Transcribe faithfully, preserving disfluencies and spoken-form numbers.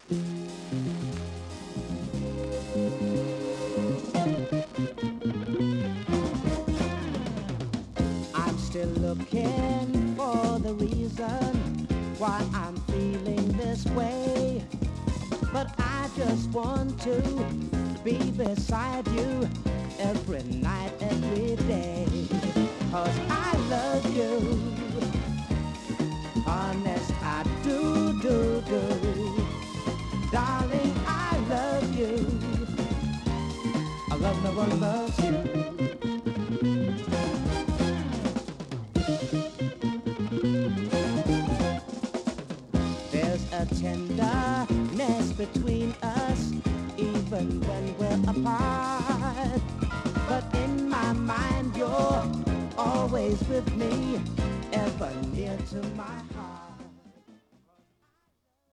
I'm still looking for the reason why I'm feeling this way, but I just want to be beside you every night, every day, 'cause I love you, honest I do, do, do, darling I love you, I love no one loves you. There's a tenderness between us, even when we're apart. But in my mind, you're always with me, ever near to my heart.